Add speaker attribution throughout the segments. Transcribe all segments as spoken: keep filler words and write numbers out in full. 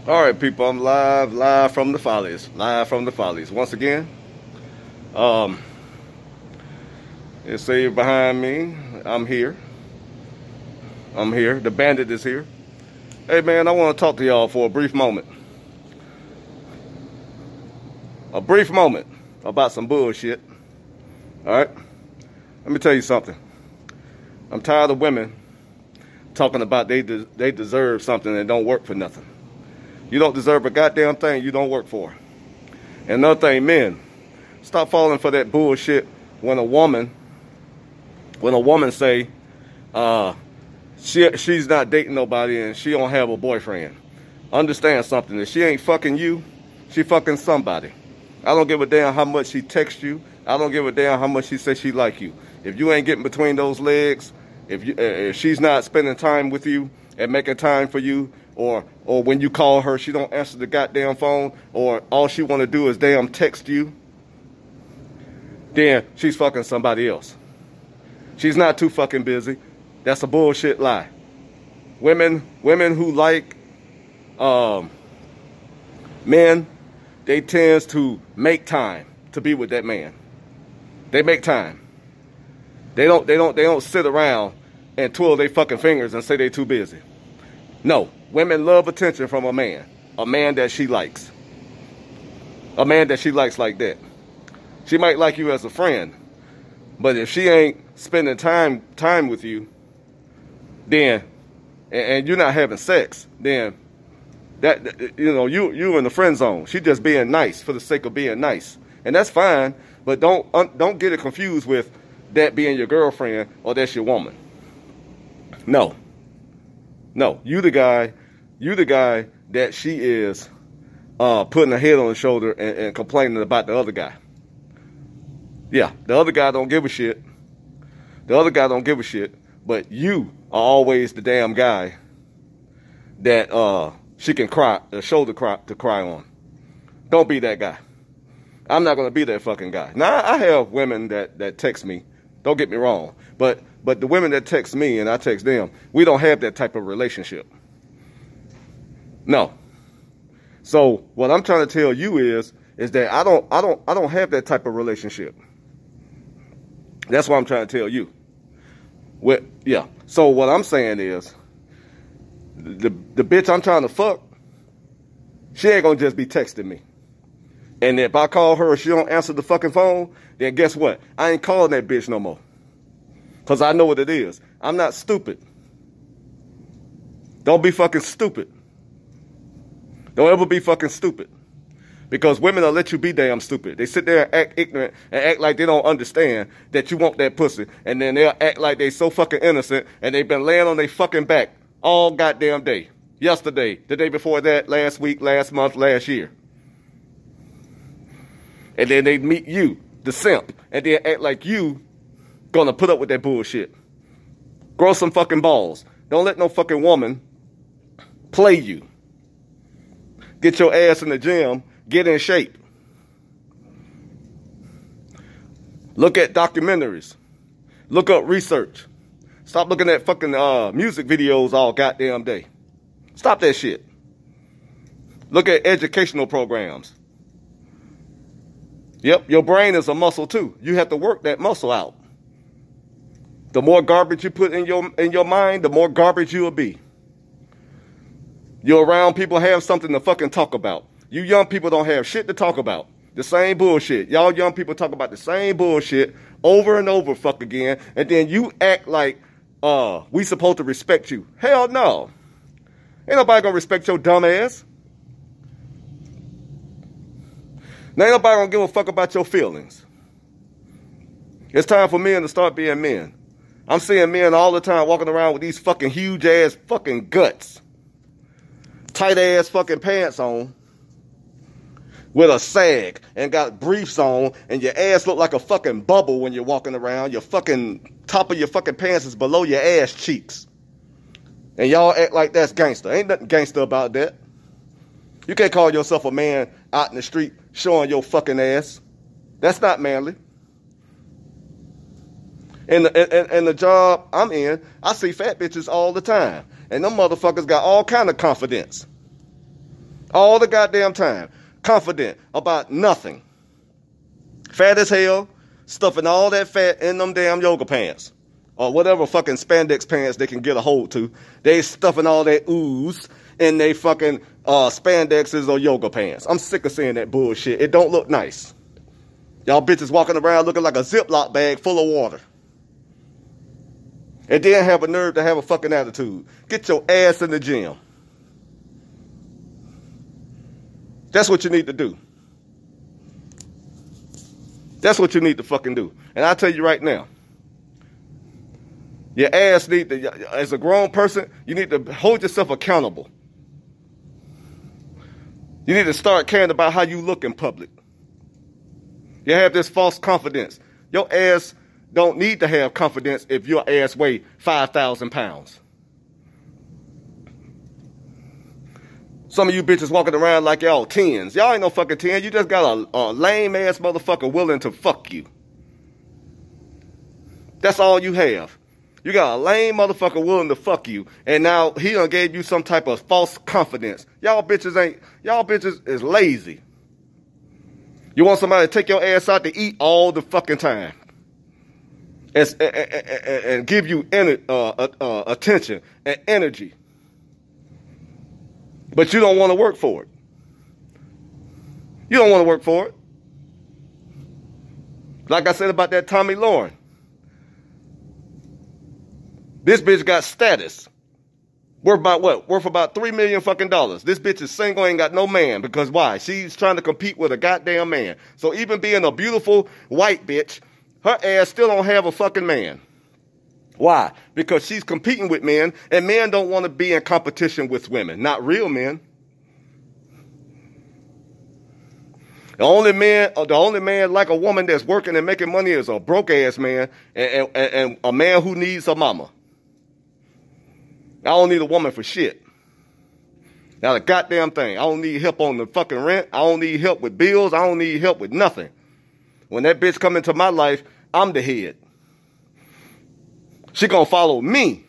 Speaker 1: All right, people, I'm live, live from the Follies, live from the Follies. Once again, um, it's say behind me. I'm here. I'm here. The bandit is here. Hey, man, I want to talk to y'all for a brief moment. A brief moment about some bullshit. All right? Let me tell you something. I'm tired of women talking about they de- they deserve something and don't work for nothing. You don't deserve a goddamn thing you don't work for. And another thing, men, stop falling for that bullshit when a woman, when a woman say, uh, she she's not dating nobody and she don't have a boyfriend. Understand something, if she ain't fucking you, she fucking somebody. I don't give a damn how much she texts you. I don't give a damn how much she says she like you. If you ain't getting between those legs, if you, if she's not spending time with you and making time for you, or or when you call her, she don't answer the goddamn phone, or all she want to do is damn text you, then she's fucking somebody else. She's not too fucking busy. That's a bullshit lie. Women, women who like um, men, they tends to make time to be with that man. They make time. They don't. They don't. They don't sit around and twirl their fucking fingers and say they too busy. No, women love attention from a man, a man that she likes, a man that she likes like that. She might like you as a friend, but if she ain't spending time time with you, then and, and you're not having sex, then that you know you you in the friend zone. She just being nice for the sake of being nice, and that's fine. But don't un, don't get it confused with that being your girlfriend or that's your woman. No. No, you the guy, you the guy that she is uh, putting her head on the shoulder and, and complaining about the other guy. Yeah, the other guy don't give a shit. The other guy don't give a shit, but you are always the damn guy that uh, she can cry, a shoulder cry to cry on. Don't be that guy. I'm not gonna be that fucking guy. Now I have women that that text me. Don't get me wrong, but. But the women that text me and I text them, we don't have that type of relationship. No. So what I'm trying to tell you is, is that I don't, I don't, I don't have that type of relationship. That's what I'm trying to tell you. What? Yeah. So what I'm saying is, the the bitch I'm trying to fuck, she ain't gonna just be texting me. And if I call her, she don't answer the fucking phone, then guess what? I ain't calling that bitch no more. Because I know what it is. I'm not stupid. Don't be fucking stupid. Don't ever be fucking stupid. Because women will let you be damn stupid. They sit there and act ignorant and act like they don't understand that you want that pussy. And then they'll act like they so fucking innocent and they've been laying on their fucking back all goddamn day. Yesterday, the day before that, last week, last month, last year. And then they meet you, the simp, and then act like you gonna put up with that bullshit. Grow some fucking balls. Don't let no fucking woman play you. Get your ass in the gym. Get in shape. Look at documentaries. Look up research. Stop looking at fucking uh, music videos all goddamn day. Stop that shit. Look at educational programs. Yep, your brain is a muscle too. You have to work that muscle out. The more garbage you put in your in your mind, the more garbage you will be. You're around people have something to fucking talk about. You young people don't have shit to talk about. The same bullshit. Y'all young people talk about the same bullshit over and over fuck again, and then you act like uh we supposed to respect you. Hell no. Ain't nobody gonna respect your dumb ass. Now ain't nobody gonna give a fuck about your feelings. It's time for men to start being men. I'm seeing men all the time walking around with these fucking huge ass fucking guts. Tight ass fucking pants on. With a sag and got briefs on and your ass look like a fucking bubble when you're walking around. Your fucking top of your fucking pants is below your ass cheeks. And y'all act like that's gangster. Ain't nothing gangster about that. You can't call yourself a man out in the street showing your fucking ass. That's not manly. In the, in, in the job I'm in, I see fat bitches all the time. And them motherfuckers got all kind of confidence. All the goddamn time. Confident about nothing. Fat as hell, stuffing all that fat in them damn yoga pants. Or whatever fucking spandex pants they can get a hold to. They stuffing all that ooze in they fucking uh, spandexes or yoga pants. I'm sick of seeing that bullshit. It don't look nice. Y'all bitches walking around looking like a Ziploc bag full of water. And then have a nerve to have a fucking attitude. Get your ass in the gym. That's what you need to do. That's what you need to fucking do. And I tell you right now, your ass need to, as a grown person, you need to hold yourself accountable. You need to start caring about how you look in public. You have this false confidence. Your ass don't need to have confidence if your ass weigh five thousand pounds. Some of you bitches walking around like y'all tens. Y'all ain't no fucking ten. You just got a, a lame ass motherfucker willing to fuck you. That's all you have. You got a lame motherfucker willing to fuck you, and now he done gave you some type of false confidence. Y'all bitches ain't, y'all bitches is lazy. You want somebody to take your ass out to eat all the fucking time. And, and, and, and give you uh, uh, uh, attention and energy. But you don't want to work for it. You don't want to work for it. Like I said about that Tommy Lauren. This bitch got status. Worth about what? Worth about three million fucking dollars. This bitch is single, ain't got no man. Because why? She's trying to compete with a goddamn man. So even being a beautiful white bitch, her ass still don't have a fucking man. Why? Because she's competing with men, and men don't want to be in competition with women. Not real men. The only man, the only man like a woman that's working and making money is a broke ass man, and, and, and a man who needs a mama. I don't need a woman for shit. Not a goddamn thing. I don't need help on the fucking rent. I don't need help with bills. I don't need help with nothing. When that bitch come into my life, I'm the head. She gonna follow me.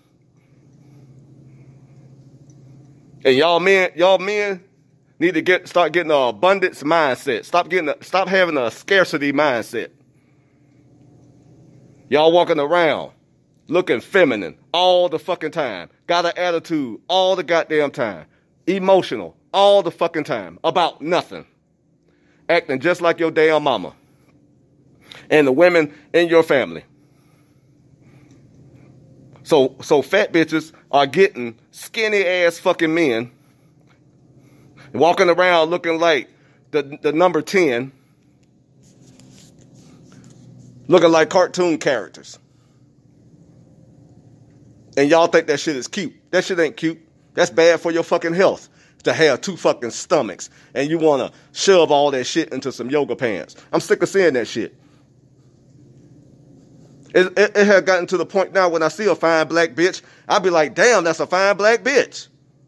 Speaker 1: And y'all men, y'all men need to get start getting an abundance mindset. Stop getting a, stop having a scarcity mindset. Y'all walking around looking feminine all the fucking time. Got an attitude all the goddamn time. Emotional all the fucking time. About nothing. Acting just like your damn mama. And the women in your family. So, so fat bitches are getting skinny ass fucking men. Walking around looking like the, the number ten. Looking like cartoon characters. And y'all think that shit is cute. That shit ain't cute. That's bad for your fucking health. To have two fucking stomachs. And you want to shove all that shit into some yoga pants. I'm sick of seeing that shit. It, it, it had gotten to the point now when I see a fine black bitch, I'd be like, damn, that's a fine black bitch.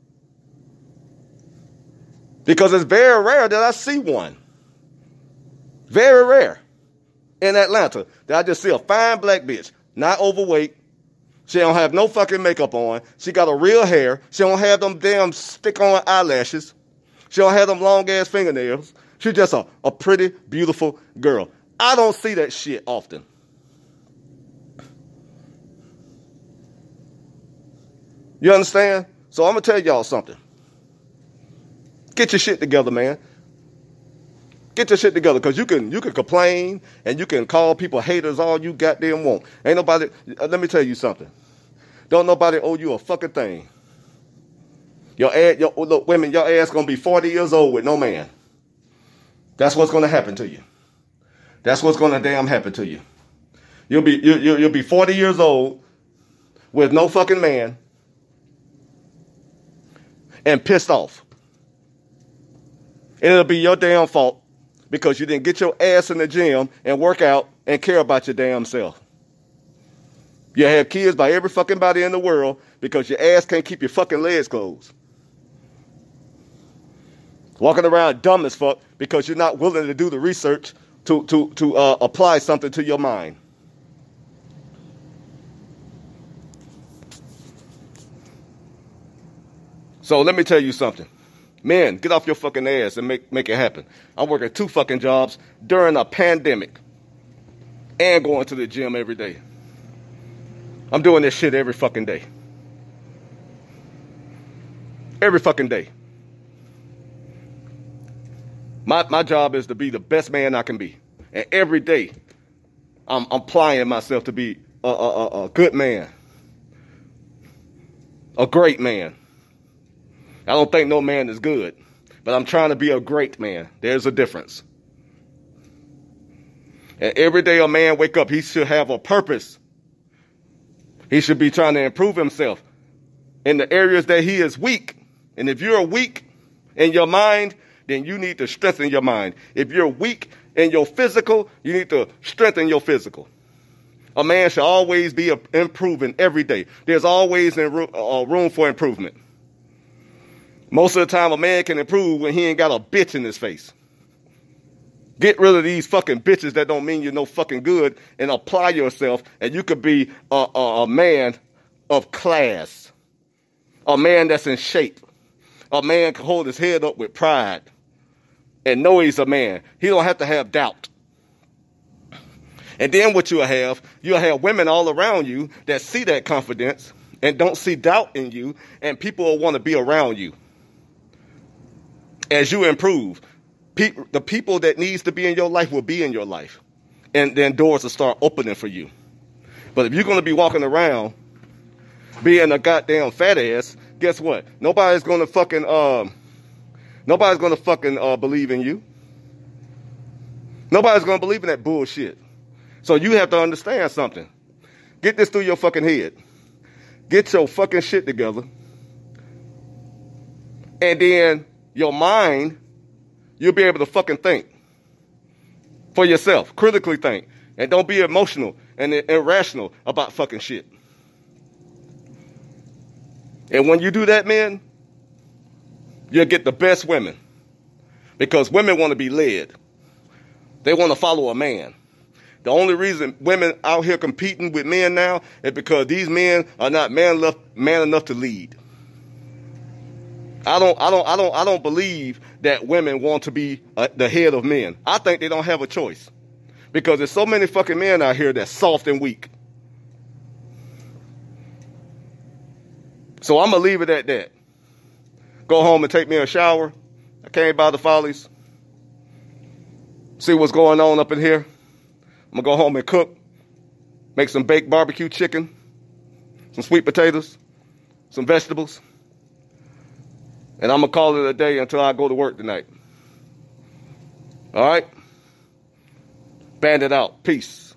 Speaker 1: Because it's very rare that I see one. Very rare. In Atlanta, that I just see a fine black bitch. Not overweight. She don't have no fucking makeup on. She got a real hair. She don't have them damn stick-on eyelashes. She don't have them long-ass fingernails. She's just a, a pretty, beautiful girl. I don't see that shit often. You understand? So I'm going to tell y'all something. Get your shit together, man. Get your shit together, because you can you can complain and you can call people haters all you goddamn want. Ain't nobody, let me tell you something. Don't nobody owe you a fucking thing. Your ass, your, look, women, your ass going to be forty years old with no man. That's what's going to happen to you. That's what's going to damn happen to you. You'll be, you, you, you'll be forty years old with no fucking man. And pissed off. And it'll be your damn fault because you didn't get your ass in the gym and work out and care about your damn self. You have kids by every fucking body in the world because your ass can't keep your fucking legs closed. Walking around dumb as fuck because you're not willing to do the research to, to, to uh, apply something to your mind. So let me tell you something. Men, get off your fucking ass and make, make it happen. I'm working two fucking jobs during a pandemic and going to the gym every day. I'm doing this shit every fucking day. Every fucking day. My my job is to be the best man I can be. And every day, I'm, I'm applying myself to be a, a, a, a good man. A great man. I don't think no man is good, but I'm trying to be a great man. There's a difference. And every day a man wake up, he should have a purpose. He should be trying to improve himself in the areas that he is weak. And if you're weak in your mind, then you need to strengthen your mind. If you're weak in your physical, you need to strengthen your physical. A man should always be improving every day. There's always room for improvement. Most of the time, a man can improve when he ain't got a bitch in his face. Get rid of these fucking bitches that don't mean you're no fucking good and apply yourself, and you could be a, a, a man of class. A man that's in shape. A man can hold his head up with pride and know he's a man. He don't have to have doubt. And then what you'll have, you'll have women all around you that see that confidence and don't see doubt in you, and people will want to be around you. As you improve, pe- the people that needs to be in your life will be in your life. And then doors will start opening for you. But if you're going to be walking around being a goddamn fat ass, guess what? Nobody's going to fucking, um, nobody's going to fucking uh, believe in you. Nobody's going to believe in that bullshit. So you have to understand something. Get this through your fucking head. Get your fucking shit together. And then your mind, you'll be able to fucking think for yourself. Critically think. And don't be emotional and irrational about fucking shit. And when you do that, man, you'll get the best women. Because women want to be led. They want to follow a man. The only reason women out here competing with men now is because these men are not man enough, man enough to lead. I don't, I don't, I don't, I don't believe that women want to be uh, the head of men. I think they don't have a choice, because there's so many fucking men out here that's soft and weak. So I'm gonna leave it at that. Go home and take me a shower. I came by the Follies. See what's going on up in here. I'm gonna go home and cook. Make some baked barbecue chicken, some sweet potatoes, some vegetables. And I'm going to call it a day until I go to work tonight. All right? Band it out. Peace.